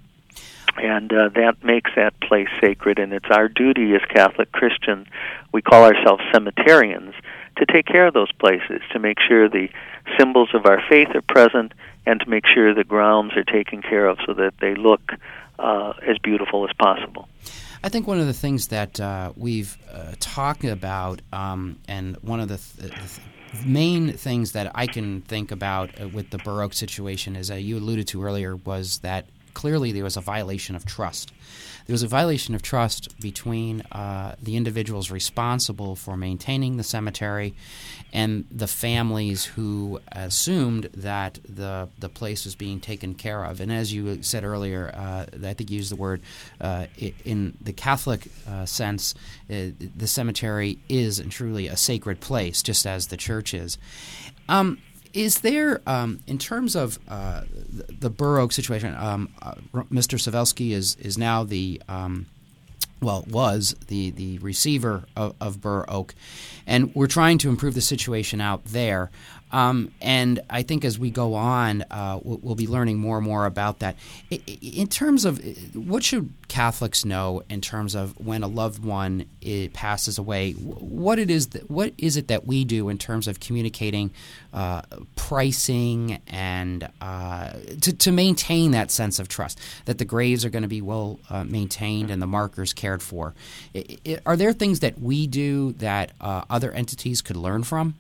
And uh, that makes that place sacred, and it's our duty as Catholic Christians, we call ourselves cemeterians, to take care of those places, to make sure the symbols of our faith are present, and to make sure the grounds are taken care of so that they look uh, as beautiful as possible. I think one of the things that uh, we've uh, talked about, um, and one of the, th- the main things that I can think about uh, with the Burr Oak situation, as uh, you alluded to earlier, was that clearly there was a violation of trust. There was a violation of trust between uh, the individuals responsible for maintaining the cemetery and the families who assumed that the the place was being taken care of. And as you said earlier, uh, I think you used the word, uh, in the Catholic uh, sense, uh, the cemetery is and truly a sacred place, just as the church is. Um, Is there, um, in terms of uh, the, the Burr Oak situation, um, uh, Mister Schabelsky is is now the, um, well, was the, the receiver of, of Burr Oak, and we're trying to improve the situation out there. Um, and I think as we go on, uh, we'll, we'll be learning more and more about that. I, in terms of what should Catholics know in terms of when a loved one it passes away, what it is that, what is it that we do in terms of communicating uh, pricing and uh, to, to maintain that sense of trust, that the graves are going to be well uh, maintained and the markers cared for? I, I, are there things that we do that uh, other entities could learn from?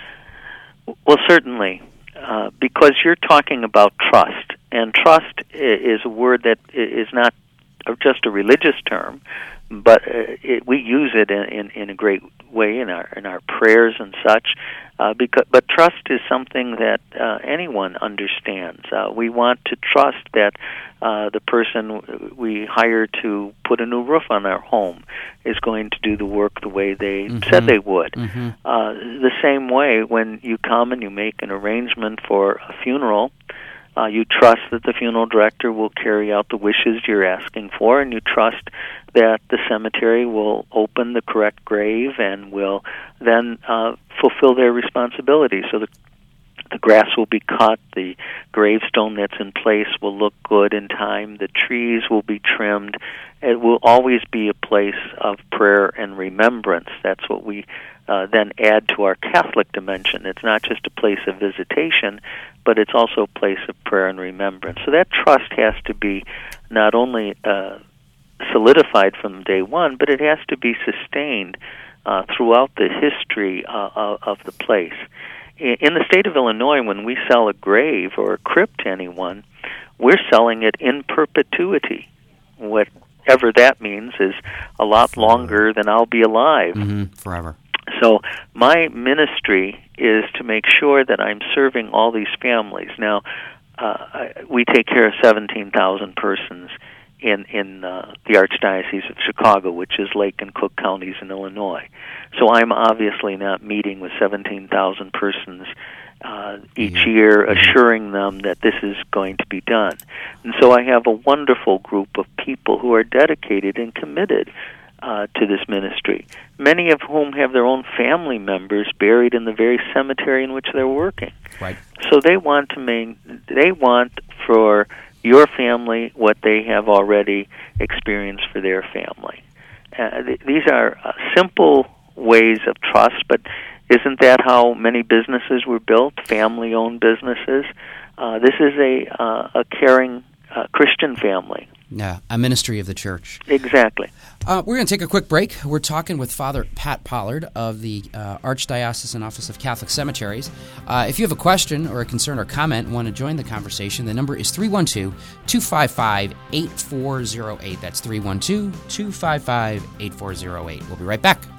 Well, certainly, uh, because you're talking about trust, and trust is a word that is not just a religious term, but it, we use it in, in, in a great way in our in our prayers and such. Uh, because, but trust is something that uh, anyone understands. Uh, we want to trust that uh, the person we hire to put a new roof on our home is going to do the work the way they mm-hmm. said they would. Mm-hmm. Uh, the same way, when you come and you make an arrangement for a funeral, Uh, you trust that the funeral director will carry out the wishes you're asking for, and you trust that the cemetery will open the correct grave and will then uh, fulfill their responsibility. So the, the grass will be cut, the gravestone that's in place will look good in time, the trees will be trimmed. It will always be a place of prayer and remembrance. That's what we uh, then add to our Catholic dimension. It's not just a place of visitation, but it's also a place of prayer and remembrance. So that trust has to be not only uh, solidified from day one, but it has to be sustained uh, throughout the history uh, of, of the place. In, in the state of Illinois, when we sell a grave or a crypt to anyone, we're selling it in perpetuity. Whatever that means is a lot longer than I'll be alive. Mm-hmm. Forever. So my ministry is to make sure that I'm serving all these families. Now, uh, we take care of seventeen thousand persons in, in uh, the Archdiocese of Chicago, which is Lake and Cook counties in Illinois. So I'm obviously not meeting with seventeen thousand persons uh, each year, assuring them that this is going to be done. And so I have a wonderful group of people who are dedicated and committed Uh, to this ministry, many of whom have their own family members buried in the very cemetery in which they're working. Right. So they want to main, they want for your family what they have already experienced for their family. Uh, th- these are uh, simple ways of trust, but isn't that how many businesses were built, family-owned businesses? Uh, this is a uh, a caring uh, Christian family Yeah, a ministry of the church. Exactly. Uh, we're going to take a quick break. We're talking with Father Pat Pollard of the uh, Archdiocesan Office of Catholic Cemeteries. Uh, if you have a question or a concern or comment and want to join the conversation, the number is three one two, two five five, eight four zero eight. That's three one two, two five five, eight four zero eight. We'll be right back.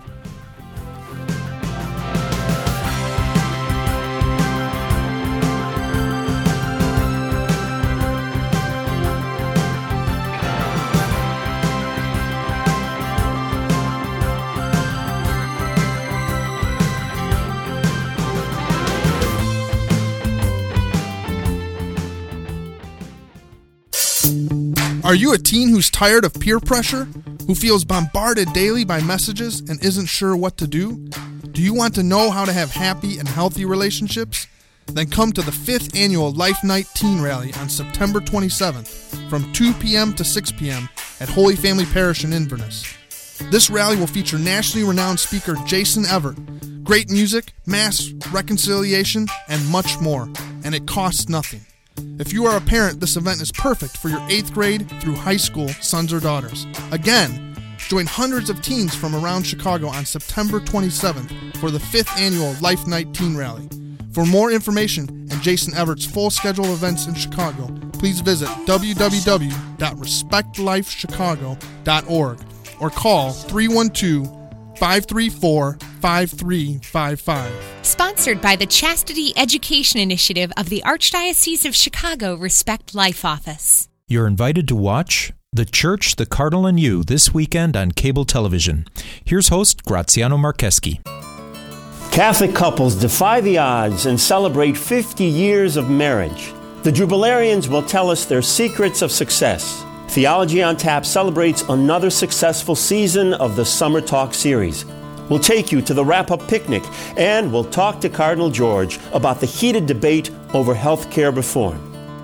Are you a teen who's tired of peer pressure? Who feels bombarded daily by messages and isn't sure what to do? Do you want to know how to have happy and healthy relationships? Then come to the fifth Annual Life Night Teen Rally on September twenty-seventh from two p.m. to six p.m. at Holy Family Parish in Inverness. This rally will feature nationally renowned speaker Jason Everett, great music, mass reconciliation, and much more, and it costs nothing. If you are a parent, this event is perfect for your eighth grade through high school sons or daughters. Again, join hundreds of teens from around Chicago on September twenty-seventh for the fifth Annual Life Night Teen Rally. For more information and Jason Everett's full schedule of events in Chicago, please visit w w w dot respect life chicago dot org or call three one two, five three four, five three five five. Sponsored by the Chastity Education Initiative of the Archdiocese of Chicago Respect Life Office. You're invited to watch The Church, the Cardinal, and You this weekend on cable television. Here's host Graziano Marcheski. Catholic couples defy the odds and celebrate fifty years of marriage. The Jubilarians will tell us their secrets of success. Theology on Tap celebrates another successful season of the Summer Talk series. We'll take you to the wrap-up picnic, and we'll talk to Cardinal George about the heated debate over health care reform.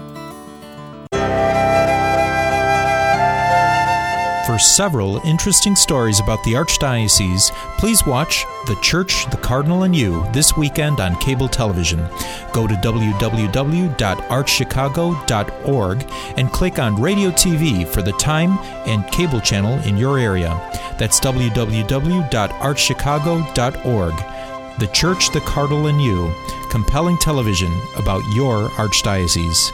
For several interesting stories about the Archdiocese, please watch The Church, the Cardinal, and You this weekend on cable television. Go to w w w dot arch chicago dot org and click on Radio T V for the time and cable channel in your area. That's w w w dot arch chicago dot org. The Church, the Cardinal, and You. Compelling television about your Archdiocese.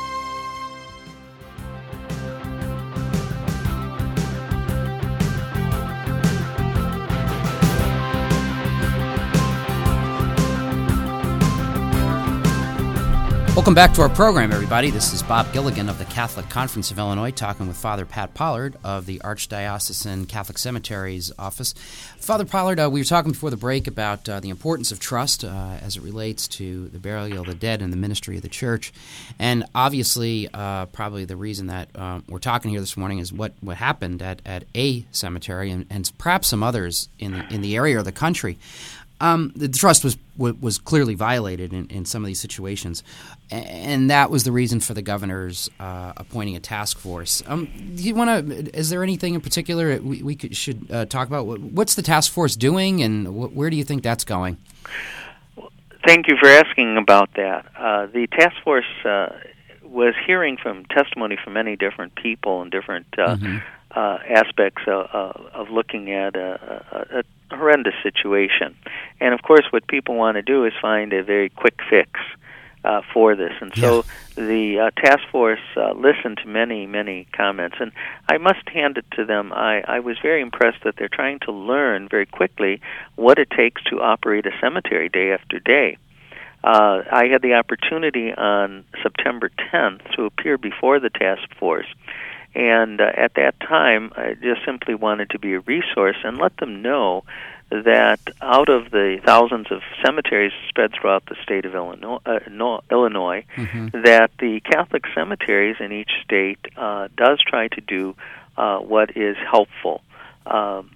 Welcome back to our program, everybody. This is Bob Gilligan of the Catholic Conference of Illinois talking with Father Pat Pollard of the Archdiocesan Catholic Cemeteries Office. Father Pollard, uh, we were talking before the break about uh, the importance of trust uh, as it relates to the burial of the dead and the ministry of the church. And obviously, uh, probably the reason that uh, we're talking here this morning is what, what happened at, at a cemetery and, and perhaps some others in the, in the area or the country. Um, the trust was was clearly violated in, in some of these situations, and that was the reason for the governor's uh, appointing a task force. Um, do you want to? Is there anything in particular we, we could, should uh, talk about? What's the task force doing, and wh- where do you think that's going? Thank you for asking about that. Uh, the task force uh, was hearing from testimony from many different people and different uh, mm-hmm. uh, aspects of, of looking at a, a, a horrendous situation. And of course what people want to do is find a very quick fix uh, for this. And so yeah. the uh, task force uh, listened to many, many comments. And I must hand it to them. I, I was very impressed that they're trying to learn very quickly what it takes to operate a cemetery day after day. Uh, I had the opportunity on September tenth to appear before the task force. And uh, at that time, I just simply wanted to be a resource and let them know that out of the thousands of cemeteries spread throughout the state of Illinois, uh, no, Illinois mm-hmm. that the Catholic cemeteries in each state uh, does try to do uh, what is helpful. Um,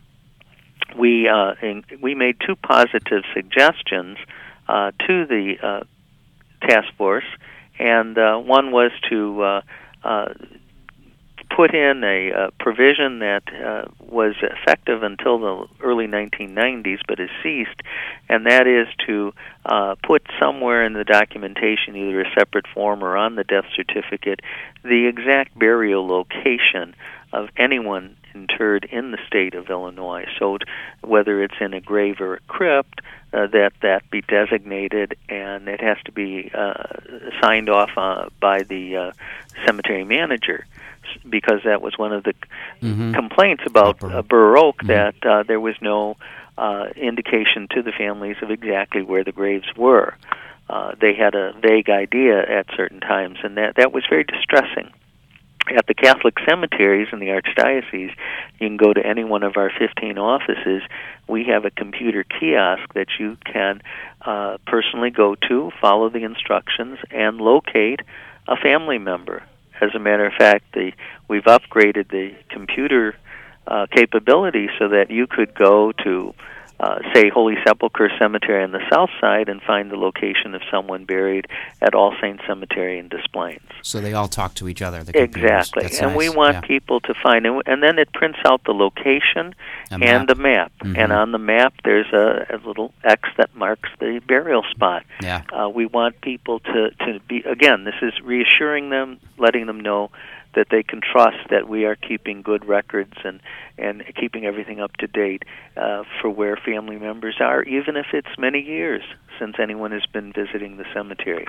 we uh, in, we made two positive suggestions uh, to the uh, task force, and uh, one was to uh, uh, put in a, a provision that uh, was effective until the early nineteen nineties, but has ceased, and that is to uh, put somewhere in the documentation, either a separate form or on the death certificate, the exact burial location of anyone interred in the state of Illinois. So whether it's in a grave or a crypt, uh, that that be designated, and it has to be uh, signed off uh, by the uh, cemetery manager, because that was one of the mm-hmm. complaints about uh, Burr Oak, mm-hmm. that uh, there was no uh, indication to the families of exactly where the graves were. Uh, they had a vague idea at certain times, and that, that was very distressing. At the Catholic cemeteries in the Archdiocese, you can go to any one of our fifteen offices. We have a computer kiosk that you can uh, personally go to, follow the instructions, and locate a family member. As a matter of fact, the, we've upgraded the computer uh, capability so that you could go to, uh, say, Holy Sepulchre Cemetery on the south side and find the location of someone buried at All Saints Cemetery in Des Plaines. So they all talk to each other. The exactly. That's and nice. we want yeah. people to find, and, and then it prints out the location a and the map. Mm-hmm. And on the map, there's a, a little X that marks the burial spot. Yeah. Uh, we want people to, to be, again, this is reassuring them, letting them know that they can trust that we are keeping good records and, and keeping everything up to date uh, for where family members are, even if it's many years since anyone has been visiting the cemetery.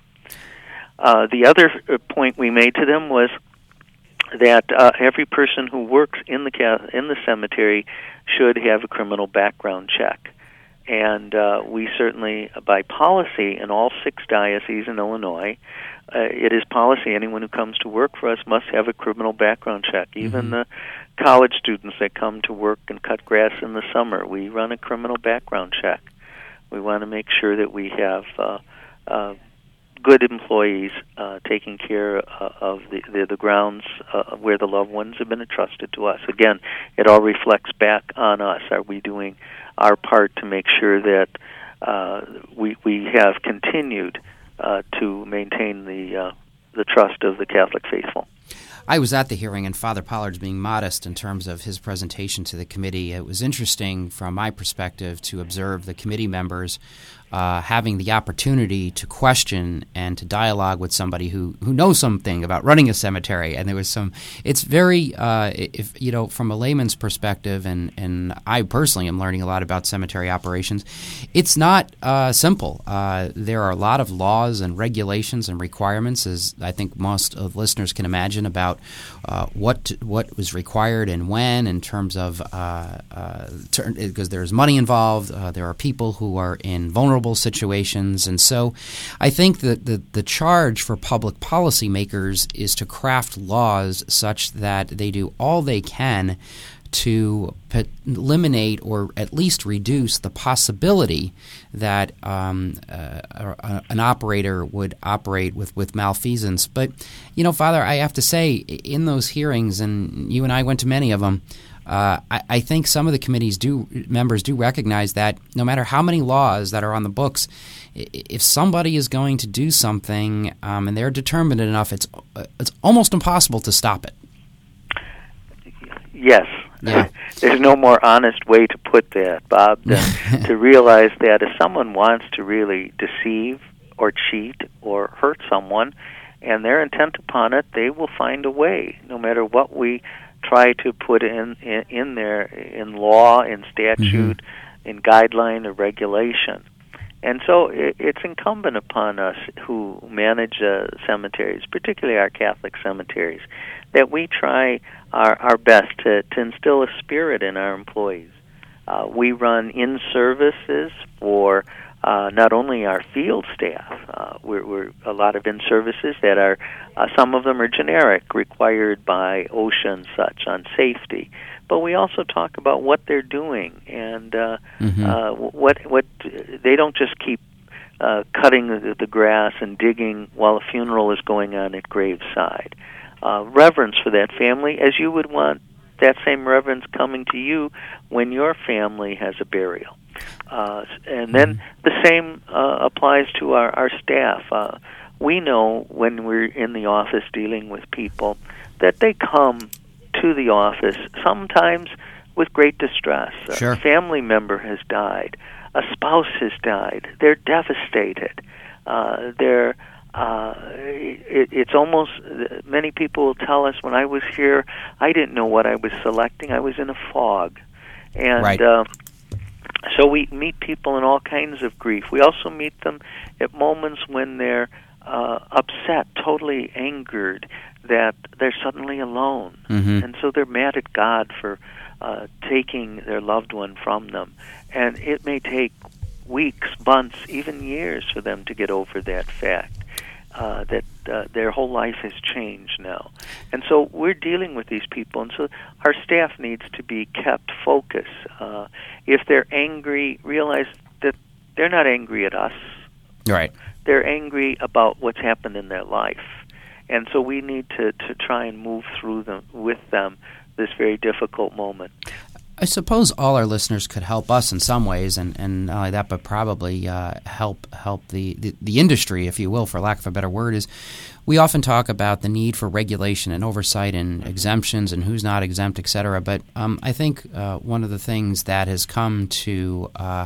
Uh, the other point we made to them was that uh, every person who works in the in the cemetery should have a criminal background check. And uh, we certainly, by policy in all six dioceses in Illinois, uh, it is policy anyone who comes to work for us must have a criminal background check. Even mm-hmm. the college students that come to work and cut grass in the summer, we run a criminal background check. We want to make sure that we have uh, uh, good employees uh, taking care uh, of the, the, the grounds uh, where the loved ones have been entrusted to us. Again, it all reflects back on us. Are we doing our part to make sure that uh, we we have continued uh, to maintain the uh, the trust of the Catholic faithful? I was at the hearing, and Father Pollard's being modest in terms of his presentation to the committee. It was interesting from my perspective to observe the committee members uh, having the opportunity to question and to dialogue with somebody who, who knows something about running a cemetery. And there was some – it's very uh, – if you know, from a layman's perspective, and, and I personally am learning a lot about cemetery operations, it's not uh, simple. Uh, there are a lot of laws and regulations and requirements, as I think most of listeners can imagine, about Uh, what what was required and when, in terms of uh, uh, ter- because there's money involved, uh, there are people who are in vulnerable situations, and so I think that the the charge for public policymakers is to craft laws such that they do all they can to p- eliminate or at least reduce the possibility that um, uh, an operator would operate with, with malfeasance. But, you know, Father, I have to say, in those hearings, and you and I went to many of them, uh, I, I think some of the committee's do, members do recognize that no matter how many laws that are on the books, if somebody is going to do something um, and they're determined enough, it's it's almost impossible to stop it. Yes. Yeah. There's no more honest way to put that, Bob, than to realize that if someone wants to really deceive or cheat or hurt someone and they're intent upon it, they will find a way, no matter what we try to put in in, in there in law, in statute, mm-hmm. in guideline or regulation. And so it, it's incumbent upon us who manage uh, cemeteries, particularly our Catholic cemeteries, that we try our, our best to, to instill a spirit in our employees. Uh, we run in-services for uh, not only our field staff. Uh, we're, we're a lot of in-services that are, uh, some of them are generic, required by OSHA and such on safety. But we also talk about what they're doing, and uh, mm-hmm. uh, what what they don't just keep uh, cutting the, the grass and digging while a funeral is going on at graveside. Uh, reverence for that family, as you would want that same reverence coming to you when your family has a burial. Uh, and then mm-hmm. the same uh, applies to our, our staff. Uh, we know when we're in the office dealing with people that they come to the office, sometimes with great distress. Sure. A family member has died. A spouse has died. They're devastated. Uh, they're uh, it, it's almost, many people will tell us, when I was here, I didn't know what I was selecting. I was in a fog. And right. uh, so we meet people in all kinds of grief. We also meet them at moments when they're uh, upset, totally angered, that they're suddenly alone. Mm-hmm. And so they're mad at God for uh, taking their loved one from them. And it may take weeks, months, even years for them to get over that fact, uh, that uh, their whole life has changed now. And so we're dealing with these people, and so our staff needs to be kept focused. Uh, if they're angry, realize that they're not angry at us. Right. They're angry about what's happened in their life. And so we need to, to try and move through them with them this very difficult moment. I suppose all our listeners could help us in some ways, and, and not only that, but probably uh, help help the, the, the industry, if you will, for lack of a better word, is we often talk about the need for regulation and oversight and exemptions and who's not exempt, et cetera. But um, I think uh, one of the things that has come to uh,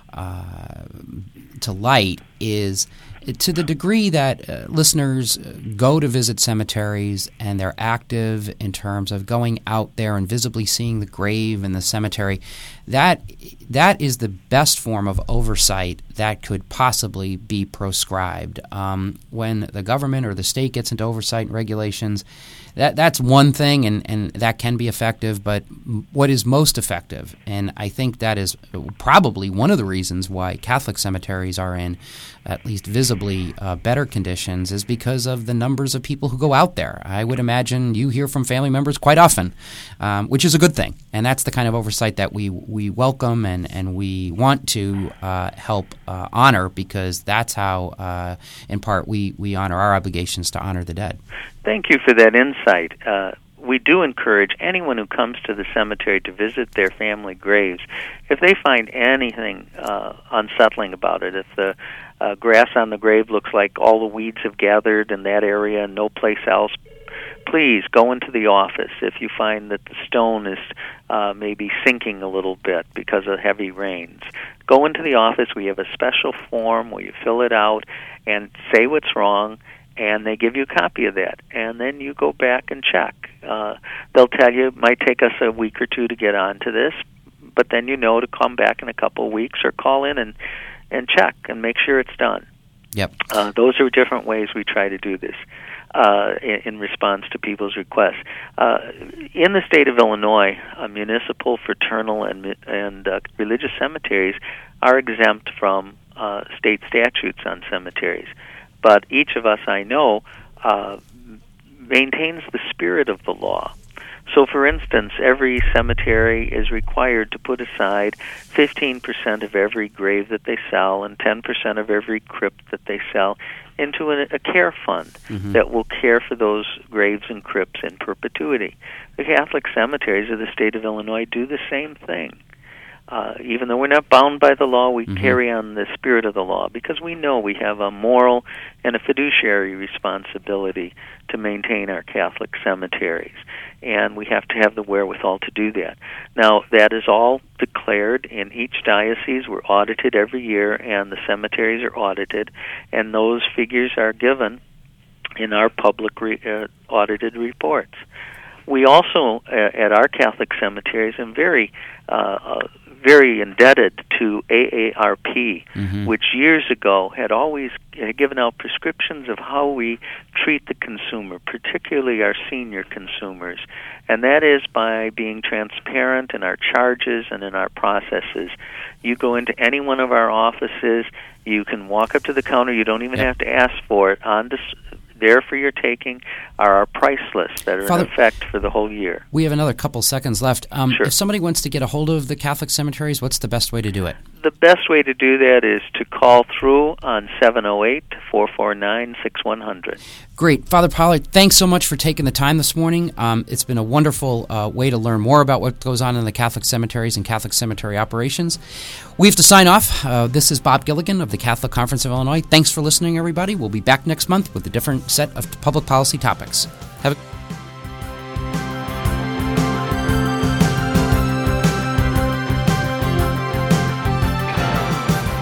uh, to light is to the degree that uh, listeners go to visit cemeteries and they're active in terms of going out there and visibly seeing the grave in the cemetery, that that is the best form of oversight that could possibly be proscribed. Um, when the government or the state gets into oversight and regulations, that that's one thing, and, and that can be effective, but what is most effective, and I think that is probably one of the reasons why Catholic cemeteries are in at least visibly uh, better conditions, is because of the numbers of people who go out there. I would imagine you hear from family members quite often, um, which is a good thing, and that's the kind of oversight that we, we welcome and, and we want to uh, help uh, honor, because that's how, uh, in part, we, we honor our obligations to honor the dead. Thank you for that insight. Uh, we do encourage anyone who comes to the cemetery to visit their family graves, if they find anything uh, unsettling about it, if the uh, grass on the grave looks like all the weeds have gathered in that area and no place else, please go into the office. If you find that the stone is uh, maybe sinking a little bit because of heavy rains, go into the office. We have a special form where you fill it out and say what's wrong, and they give you a copy of that, and then you go back and check. Uh, they'll tell you it might take us a week or two to get onto this, but then you know to come back in a couple of weeks or call in and, and check and make sure it's done. Yep. Uh, those are different ways we try to do this uh, in, in response to people's requests. Uh, in the state of Illinois, uh, municipal, fraternal, and, and uh, religious cemeteries are exempt from uh, state statutes on cemeteries. But each of us, I know, uh, maintains the spirit of the law. So, for instance, every cemetery is required to put aside fifteen percent of every grave that they sell and ten percent of every crypt that they sell into a, a care fund mm-hmm. that will care for those graves and crypts in perpetuity. The Catholic cemeteries of the state of Illinois do the same thing. Uh, even though we're not bound by the law, we mm-hmm. carry on the spirit of the law, because we know we have a moral and a fiduciary responsibility to maintain our Catholic cemeteries, and we have to have the wherewithal to do that. Now, that is all declared in each diocese. We're audited every year, and the cemeteries are audited, and those figures are given in our public re- uh, audited reports. We also, uh, at our Catholic cemeteries, are very uh, uh, very indebted to A A R P, mm-hmm. which years ago had always given out prescriptions of how we treat the consumer, particularly our senior consumers. And that is by being transparent in our charges and in our processes. You go into any one of our offices, you can walk up to the counter, you don't even yep. have to ask for it. On dis- there for your taking are our price lists that are Father, in effect for the whole year. We have another couple seconds left. Um, sure. If somebody wants to get a hold of the Catholic cemeteries, what's the best way to do it? The best way to do that is to call through on seven oh eight, four four nine, six one zero zero. Great. Father Pollard, thanks so much for taking the time this morning. Um, it's been a wonderful uh, way to learn more about what goes on in the Catholic cemeteries and Catholic cemetery operations. We have to sign off. Uh, this is Bob Gilligan of the Catholic Conference of Illinois. Thanks for listening, everybody. We'll be back next month with a different set of public policy topics. Have a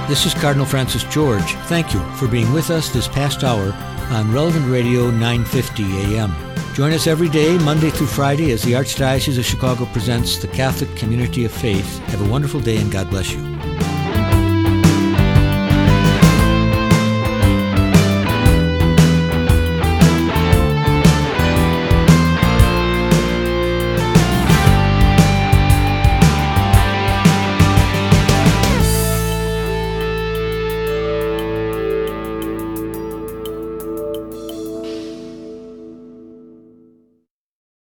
This is Cardinal Francis George. Thank you for being with us this past hour on Relevant Radio nine fifty A M. Join us every day, Monday through Friday, as the Archdiocese of Chicago presents the Catholic Community of Faith. Have a wonderful day and God bless you.